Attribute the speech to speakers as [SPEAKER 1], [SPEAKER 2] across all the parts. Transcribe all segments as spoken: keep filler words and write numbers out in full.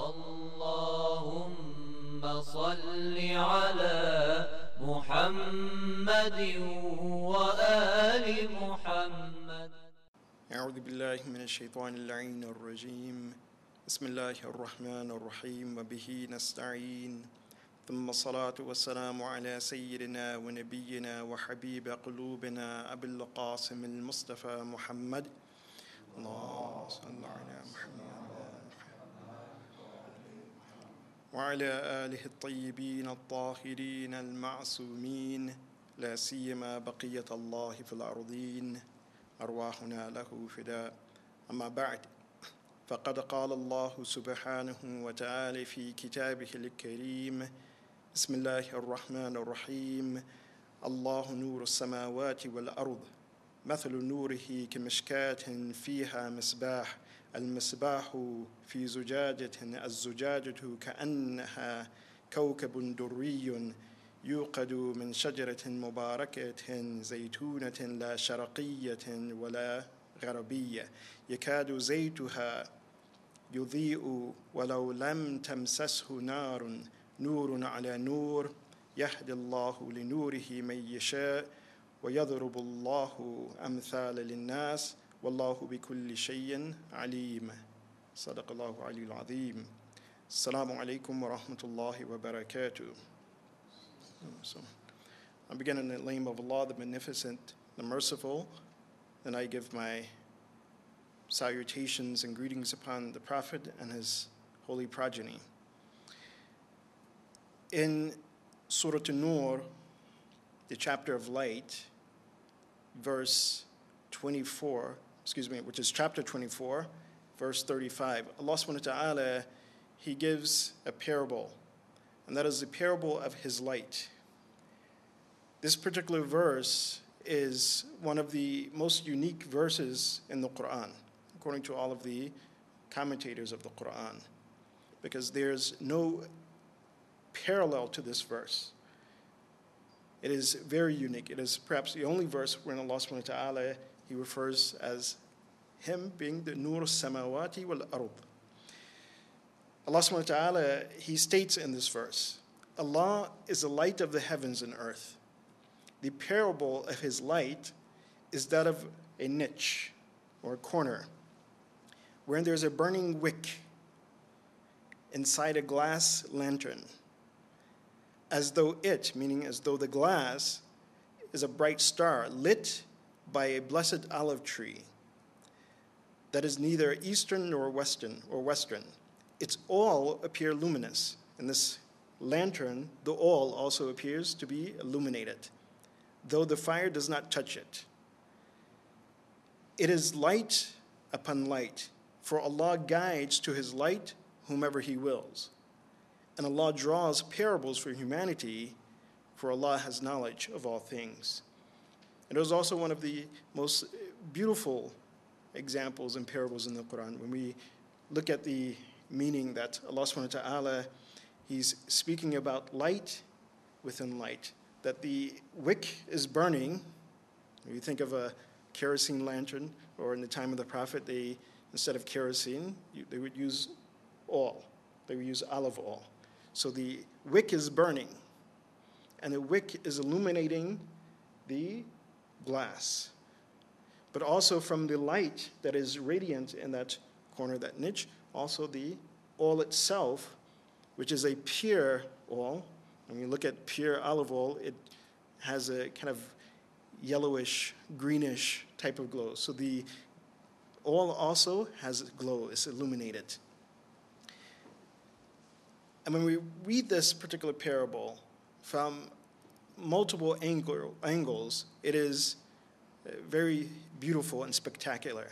[SPEAKER 1] اللهم صل على محمد وآل محمد.
[SPEAKER 2] أعوذ بالله من الشيطان اللعين الرجيم. بسم الله الرحمن الرحيم وبه نستعين. ثم الصلاة والسلام على سيدنا ونبينا وحبيب قلوبنا أبي القاسم المصطفى محمد. اللهم صل على محمد وعلى آله الطيبين الطاهرين المعصومين، لا سيما بقية الله في الأرضين، أرواحنا له فداء. أما بعد، فقد قال الله سبحانه وتعالى في كتابه الكريم: بسم الله الرحمن الرحيم. الله نور السماوات والأرض، مثل نوره كمشكاة فيها مصباح، المصباح في زجاجة، الزجاجة كأنها كوكب دري يوقد من شجرة مباركة زيتونة لا شرقية ولا غربية، يكاد زيتها يضيء ولو لم تمسسه نار، نور على نور، يهدي الله لنوره من يشاء ويضرب الله أمثال للناس والله بكل شيء عليم. صدق الله العلي العظيم. Assalamu alaikum wa rahmatullahi wa barakatuh. So, I begin in the name of Allah, the Beneficent, the Merciful. Then I give my salutations and greetings upon the Prophet and his holy progeny. In Surah An-Nur, the chapter of light, verse twenty-four, excuse me, which is chapter twenty-four, verse thirty-five, Allah subhanahu wa ta'ala, He gives a parable, and that is the parable of His light. This particular verse is one of the most unique verses in the Quran, according to all of the commentators of the Quran, because there's no parallel to this verse. It is very unique. It is perhaps the only verse wherein Allah subhanahu wa ta'ala, He refers as Him being the Nur Samawati wal Ard. Allah subhanahu wa ta'ala, He states in this verse, Allah is the light of the heavens and earth. The parable of His light is that of a niche or a corner wherein there's a burning wick inside a glass lantern, as though it, meaning as though the glass, is a bright star lit by a blessed olive tree that is neither eastern nor western or western. Its all appear luminous. In this lantern, the all also appears to be illuminated, though the fire does not touch it. It is light upon light, for Allah guides to His light whomever He wills. And Allah draws parables for humanity, for Allah has knowledge of all things. And it was also one of the most beautiful examples and parables in the Quran. When we look at the meaning that Allah subhanahu wa ta'ala, He's speaking about light within light, that the wick is burning. When you think of a kerosene lantern, or in the time of the Prophet, they, instead of kerosene, you, they would use oil. They would use olive oil. So the wick is burning, and the wick is illuminating the glass. But also from the light that is radiant in that corner, that niche, also the oil itself, which is a pure oil. When you look at pure olive oil, it has a kind of yellowish, greenish type of glow. So the oil also has a glow, it's illuminated. And when we read this particular parable from multiple angle, angles, it is very beautiful and spectacular.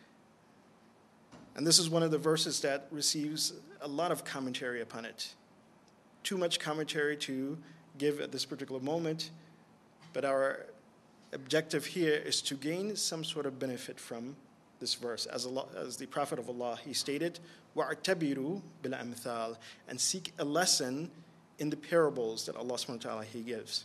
[SPEAKER 2] And this is one of the verses that receives a lot of commentary upon it. Too much commentary to give at this particular moment, but our objective here is to gain some sort of benefit from this verse. As, Allah, as the Prophet of Allah, he stated, وَاعْتَبِرُوا بِالْأَمْثَالِ, and seek a lesson in the parables that Allah subhanahu wa ta'ala, He gives.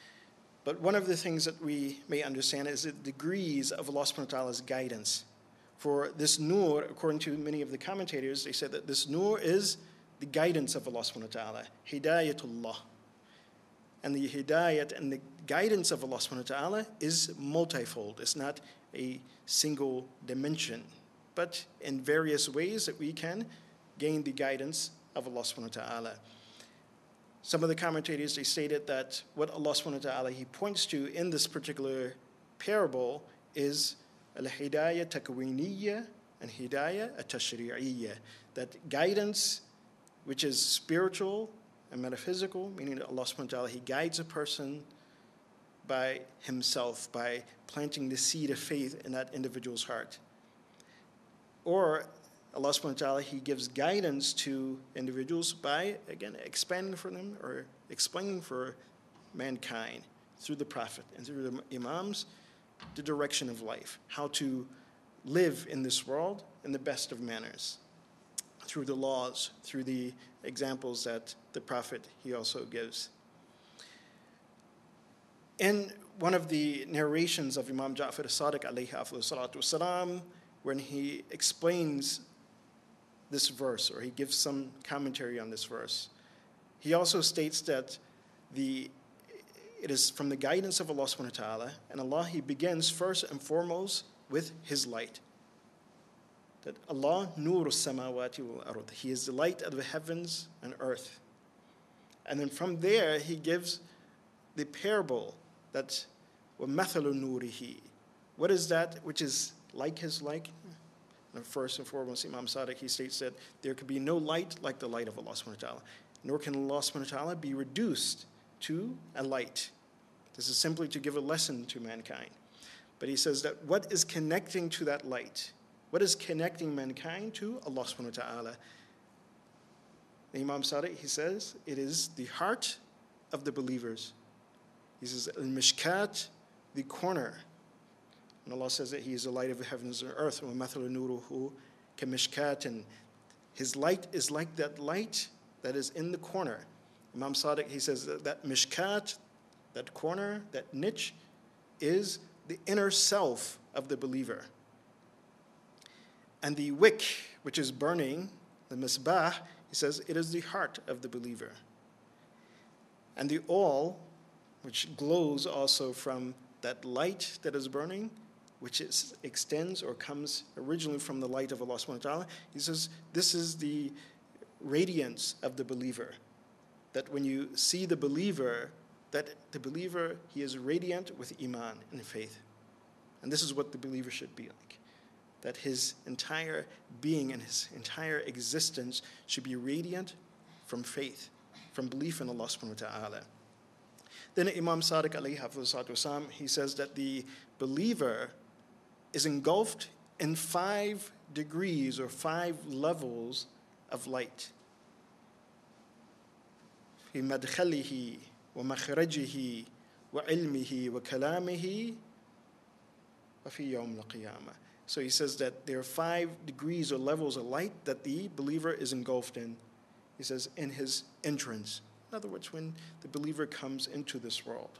[SPEAKER 2] But one of the things that we may understand is the degrees of Allah subhanahu wa ta'ala's guidance. For this nur, according to many of the commentators, they said that this nur is the guidance of Allah subhanahu wa ta'ala, hidayatullah. And the hidayat and the guidance of Allah subhanahu wa ta'ala is multifold. It's not a single dimension, but in various ways that we can gain the guidance of Allah subhanahu wa ta'ala. Some of the commentators, they stated that what Allah subhanahu wa ta'ala, He points to in this particular parable is al-hidayah takwiniyya and hidayah at-tashri'iyya. That guidance, which is spiritual and metaphysical, meaning that Allah subhanahu wa ta'ala, He guides a person by Himself, by planting the seed of faith in that individual's heart. Or Allah subhanahu wa ta'ala, He gives guidance to individuals by, again, expanding for them or explaining for mankind through the Prophet and through the Imams the direction of life, how to live in this world in the best of manners, through the laws, through the examples that the Prophet, he also gives. In one of the narrations of Imam Ja'far as-Sadiq alayhi afdhalu salatu wassalam, when he explains this verse, or he gives some commentary on this verse, he also states that the it is from the guidance of Allah subhanahu wa ta'ala, and Allah, He begins first and foremost with His light. That Allah nuru samawati wal ard, He is the light of the heavens and earth. And then from there, He gives the parable that وَمَثَلُ نُورِهِ. What is that which is like His like? And first and foremost, Imam Sadiq, he states that there could be no light like the light of Allah subhanahu wa ta'ala, nor can Allah subhanahu wa ta'ala be reduced to a light. This is simply to give a lesson to mankind. But he says that what is connecting to that light? What is connecting mankind to Allah subhanahu wa ta'ala? Imam Sadiq, he says, it is the heart of the believers. He says, al-mishkat, the corner. And Allah says that He is the light of the heavens and earth. وَمَثَلُ نُورُهُ كَمِشْكَاتٍ, and His light is like that light that is in the corner. Imam Sadiq, he says that, that mishkat, that corner, that niche, is the inner self of the believer. And the wick, which is burning, the misbah, he says it is the heart of the believer. And the oil, which glows also from that light that is burning, which is, extends or comes originally from the light of Allah subhanahu wa ta'ala, he says this is the radiance of the believer. That when you see the believer, that the believer, he is radiant with iman and faith. And this is what the believer should be like. That his entire being and his entire existence should be radiant from faith, from belief in Allah subhanahu wa ta'ala. Then Imam Sadiq alayhi wasallam, he says that the believer is engulfed in five degrees or five levels of light. في مدخله ومخرجه وعلمه وكلامه وفي يوم القيامة. So he says that there are five degrees or levels of light that the believer is engulfed in. He says in his entrance. In other words, when the believer comes into this world,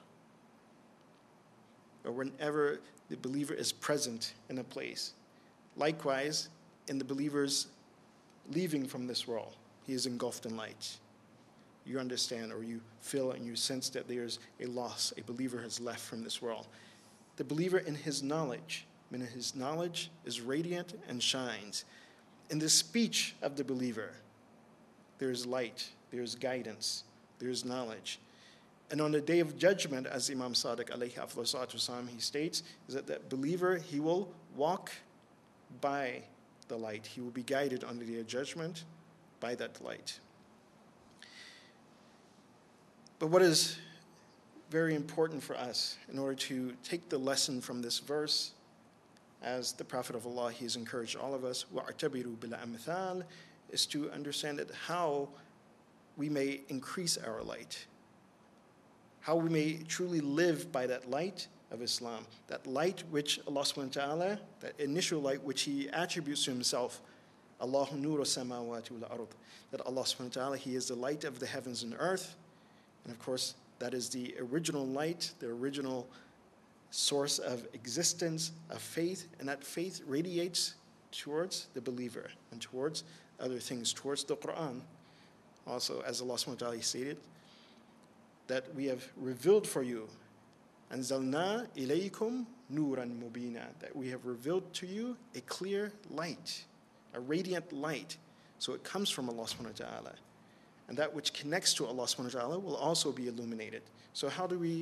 [SPEAKER 2] or whenever the believer is present in a place. Likewise, in the believer's leaving from this world, he is engulfed in light. You understand, or you feel and you sense that there's a loss, a believer has left from this world. The believer in his knowledge, I mean, his knowledge is radiant and shines. In the speech of the believer, there is light, there is guidance, there is knowledge. And on the day of judgment, as Imam Sadiq alayhi wasallam, he states, is that that believer, he will walk by the light. He will be guided on the day of judgment by that light. But what is very important for us in order to take the lesson from this verse, as the Prophet of Allah, he has encouraged all of us, وَاعْتَبِرُوا بِالْأَمْثَالِ, is to understand that how we may increase our light, how we may truly live by that light of Islam, that light which Allah subhanahu wa ta'ala, that initial light which He attributes to Himself, Allahu nuru samawati wal ard, that Allah subhanahu wa ta'ala, He is the light of the heavens and earth, and of course that is the original light, the original source of existence, of faith, and that faith radiates towards the believer and towards other things, towards the Quran. Also, as Allah subhanahu wa ta'ala stated, that we have revealed for you, أَنزَلْنَا إِلَيْكُمْ نُورًا مُبِينًا, that we have revealed to you a clear light, a radiant light. So it comes from Allah subhanahu wa ta'ala. And that which connects to Allah subhanahu wa ta'ala will also be illuminated. So how do we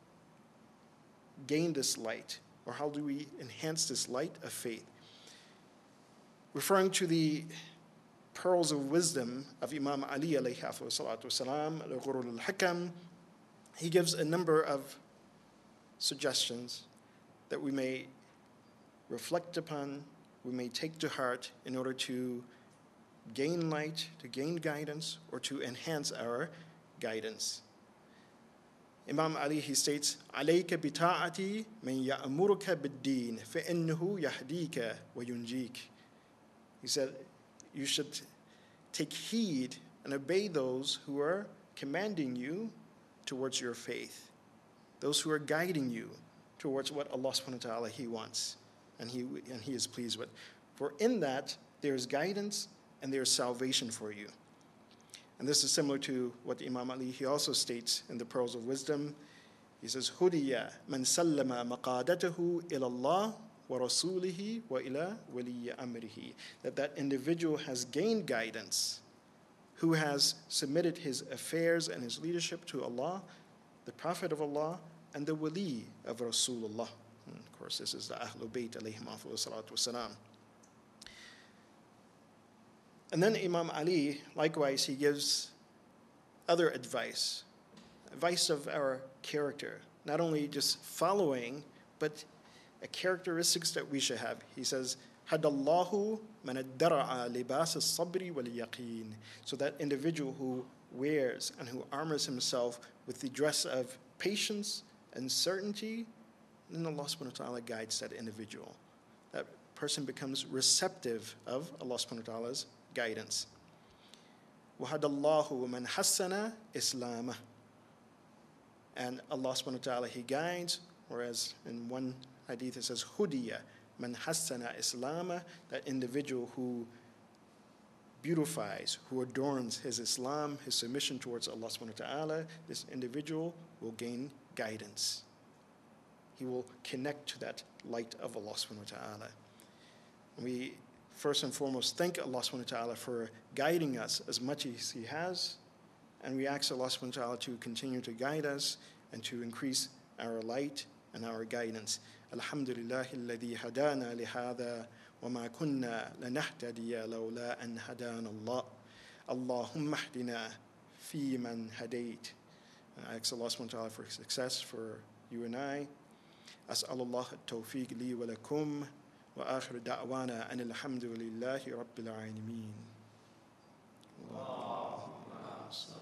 [SPEAKER 2] gain this light? Or how do we enhance this light of faith? Referring to the pearls of wisdom of Imam Ali alayhi salatu wasalam, al-Ghurur al-Hakam, he gives a number of suggestions that we may reflect upon, we may take to heart in order to gain light, to gain guidance, or to enhance our guidance. Imam Ali, he states, عَلَيْكَ بِتَاعَتِي مَنْ يَأْمُرُكَ بِالدِّينِ فَإِنَّهُ يَهْدِيكَ وَيُنْجِيكَ. He said, you should take heed and obey those who are commanding you towards your faith, those who are guiding you towards what Allah subhanahu wa ta'ala, He wants and He, and He is pleased with. For in that, there is guidance and there is salvation for you. And this is similar to what Imam Ali, he also states in the Pearls of Wisdom. He says, هُدِيَ مَنْ سَلَّمَ مَقَادَتَهُ إِلَى اللَّهِ وَرَسُولِهِ وَإِلَى وَلِيِّ أَمْرِهِ. That that individual has gained guidance, who has submitted his affairs and his leadership to Allah, the Prophet of Allah, and the wali of Rasulullah. And of course, this is the Ahlul Bayt alayhim afdhalu salatu wasalam. And then Imam Ali, likewise, he gives other advice, advice of our character, not only just following, but a characteristics that we should have. He says, هَدَى اللَّهُ مَنَ ادَّرَعَ لِبَاسَ الصَّبْرِ وَالْيَقِينِ. So that individual who wears and who armors himself with the dress of patience and certainty, then Allah subhanahu wa ta'ala guides that individual. That person becomes receptive of Allah subhanahu wa ta'ala's guidance. وَهَدَى اللَّهُ مَنْ حَسَّنَ إِسْلَامَهُ. And Allah subhanahu wa ta'ala, He guides, whereas in one hadith it says, هُدِيَ مَنْ حَسَّنَ إِسْلَامَهُ, that individual who beautifies, who adorns his Islam, his submission towards Allah subhanahu wa ta'ala, this individual will gain guidance. He will connect to that light of Allah subhanahu wa ta'ala. We first and foremost thank Allah subhanahu wa ta'ala for guiding us as much as He has, and we ask Allah subhanahu wa ta'ala to continue to guide us and to increase our light and our guidance. Alhamdulillahi alladhi hadana lihada wa ma kunna lanahtadiya lawla an hadana Allah. Allahumma hdina fi man hadayt. I ask Allah subhanahu wa ta'ala for success for you and I. As'alullah at-tawfiq li wa lakum. وآخر دعوانا أن الحمد لله رب العالمين. اللهم صل